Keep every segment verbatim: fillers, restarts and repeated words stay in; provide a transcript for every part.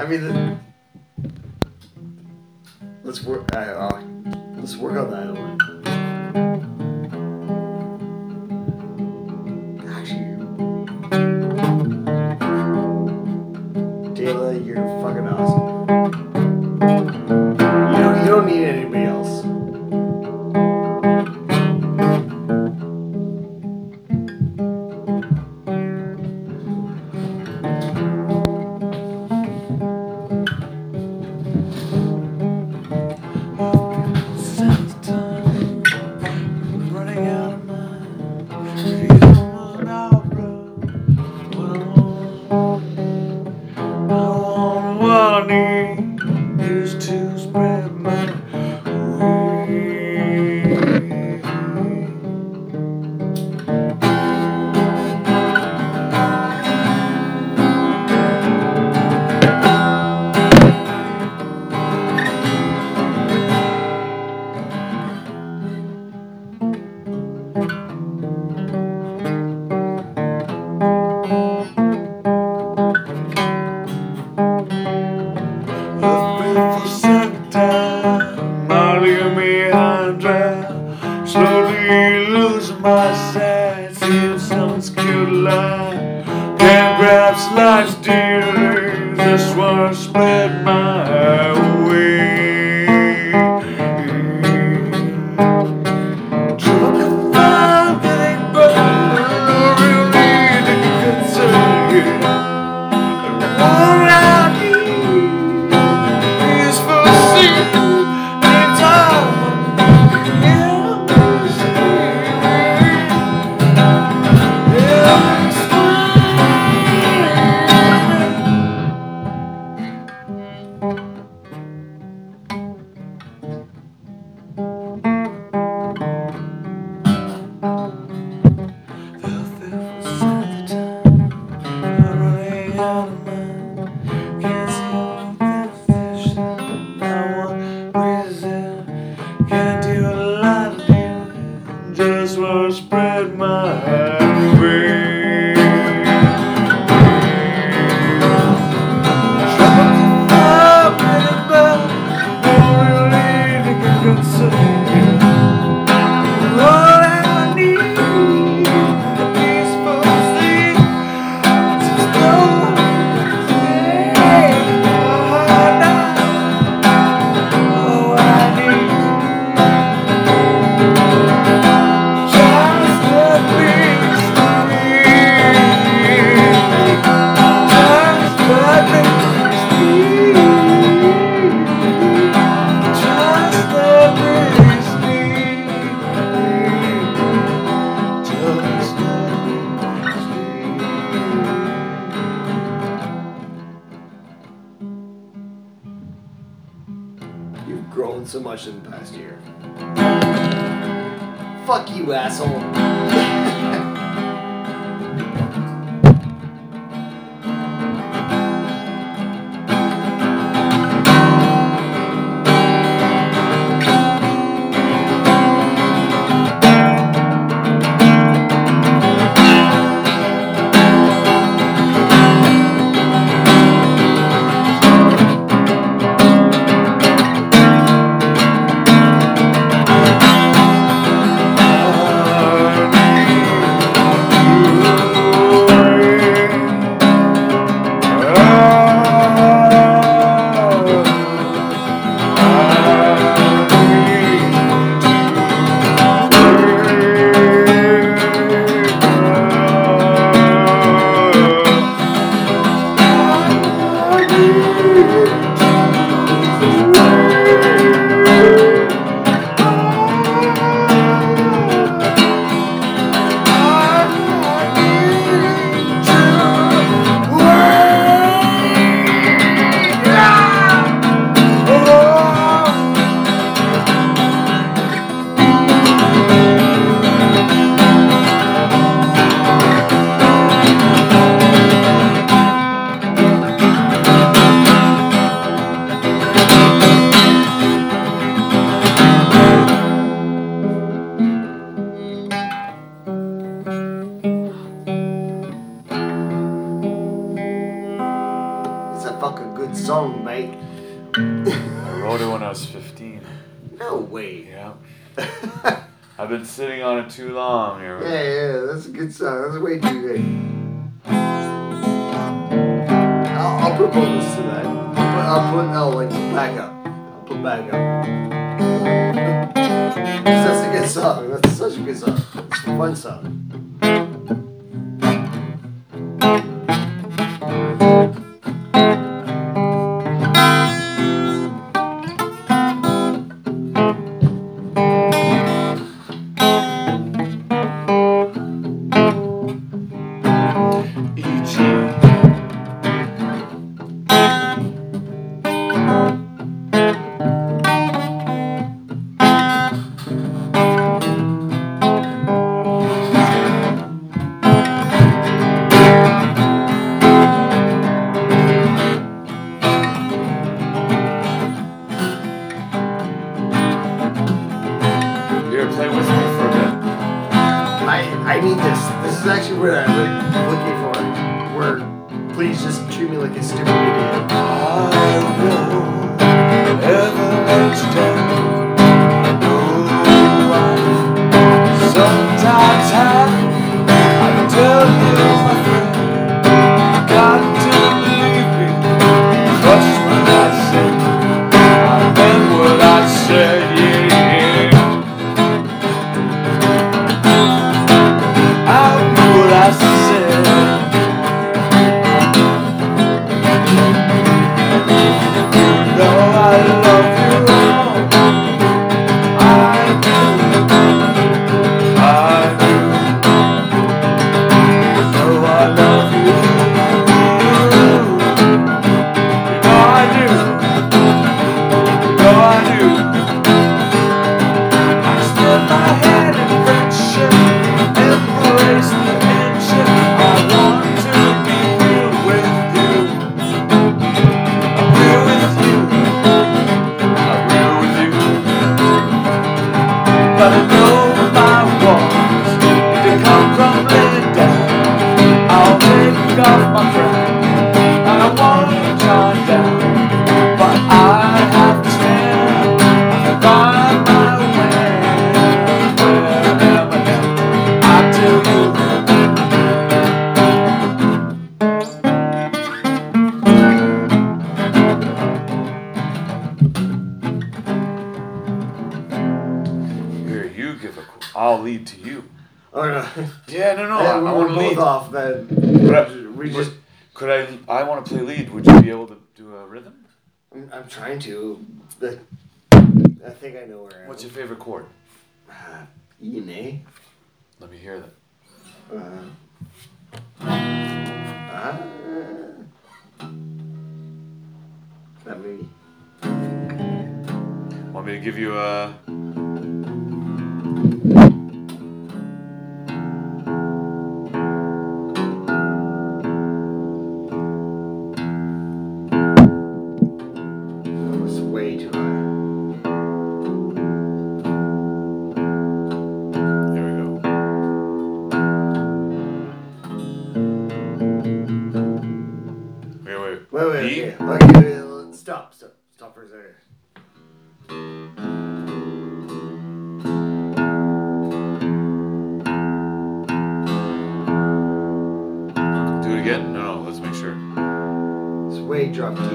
I mean, the, let's work. I, uh, let's work on that one. Actually, Dayla, you're fucking awesome. You don't, you don't need anybody else. Slowly losing my sight, seeing someone's cute line. Can't grasp life's dealings, just wanna spread my wings. Trouble can find me, but I don't really need to concern you. All I need is for sleep and time. Just wanna spread my wings. Trouble can find me, but don't really think I can say. All I need is for sleep. Just don't take my night. All I need. You've grown so much in the past year. Fuck you, asshole. a fucking good song, mate. I wrote it when I was fifteen. No way. Yeah. I've been sitting on it too long here. Yeah, yeah, that's a good song. That's way too good. I'll, I'll put bonus to that. I'll put, I'll put, I'll like back up. I'll put back up. 'Cause that's a good song. That's such a good song. It's a fun song. Here, play with me for a bit. I, I need this. This is actually what I'm looking for. Where, please just treat me like a stupid idiot. I won't ever let you down. No, I sometimes have. I tell you, my friend, you got to believe me. Trust when I say I meant what I said. Yeah, yeah. I knew what I said. You know I love you all. I do. I do. You know I love you. You know I do. You know I do. I spend my head in friendship. Embrace the kinship. I want to be real with you. I'm real with you. I'm real with you. But I know my walls need to come from laying down. I'll take off my crown and I won't turn down. But I have to stand and find my way. Where am I now? I tell you. Here, you give a. I'll lead to you. Oh no. Yeah, no, no. Yeah, I, we I were want to both lead. off then. But I- We but just. could I? I want to play lead. Would you be able to do a rhythm? I'm, I'm trying to. But I think I know where I am. What's your favorite chord? Uh, E and A. Let me hear that. Uh, uh, not me. Want me to give you a? That was way too high. Here we go. Wait, wait. Wait, wait, B? okay. Okay, wait, wait, stop, stop, stop for a second. Do it again? No, no. Let's make sure. It's way drop key.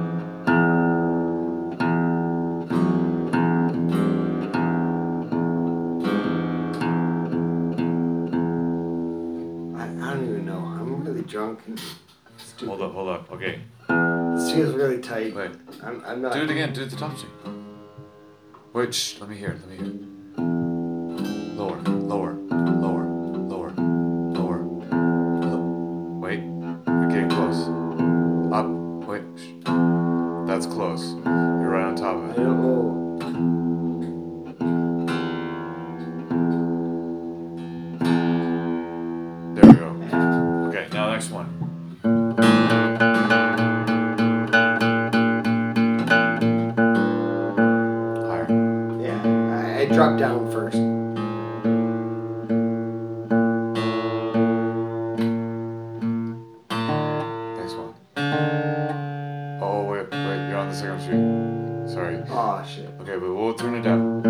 I, I don't even know. I'm really drunk and stupid. Hold up, hold up. Okay. This feels really tight. Wait. I'm, I'm not. Do it again. Do the top C. Wait, shh. Let me hear it. Let me hear it. Lower, lower, lower, lower, lower. Lo- Wait. You're getting close. Up. Wait. Shh. That's close. You're right on top of I it. don't know. There we go. Okay, now next one. Higher. Yeah, I, I dropped down first. Next one. the second street. Sorry. Oh shit. Okay, but we'll turn it down.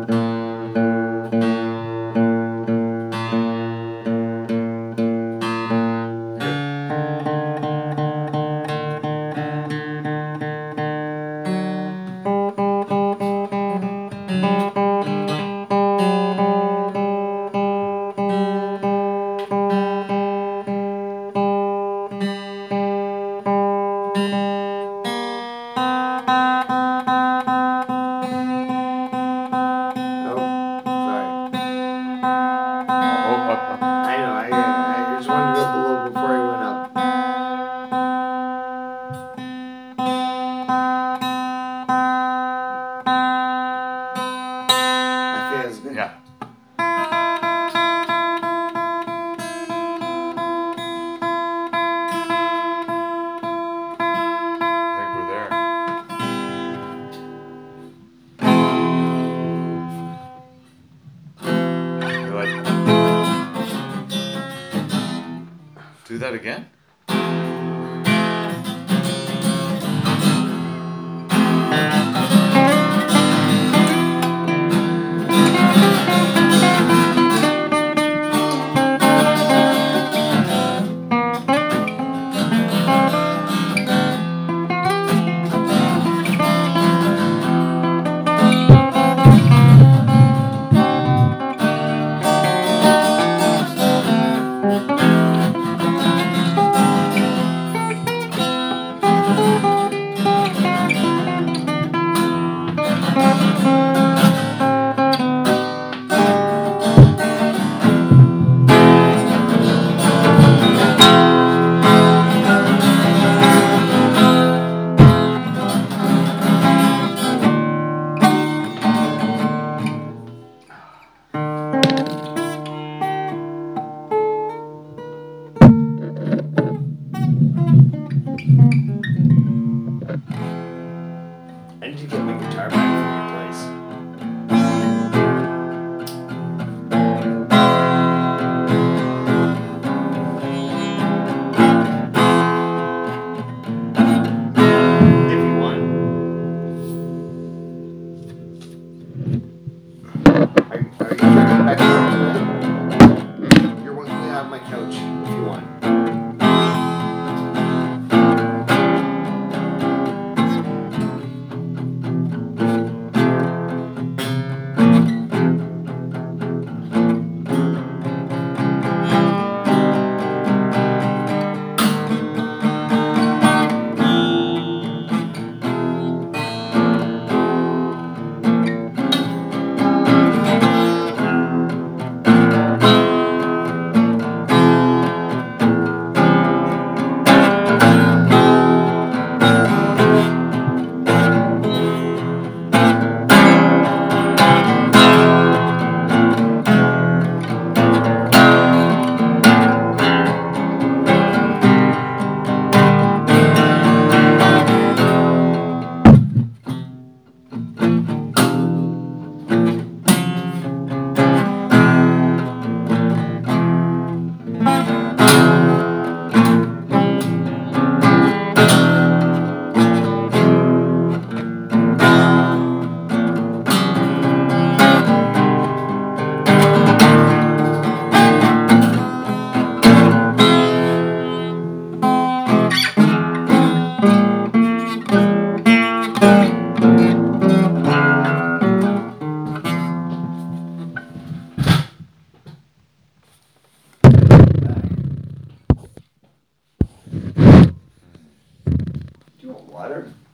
Do that again? I need to get my guitar back from your place. If you want. Are, are you turning back around tonight? You're working out on my couch if you want. Do you want water?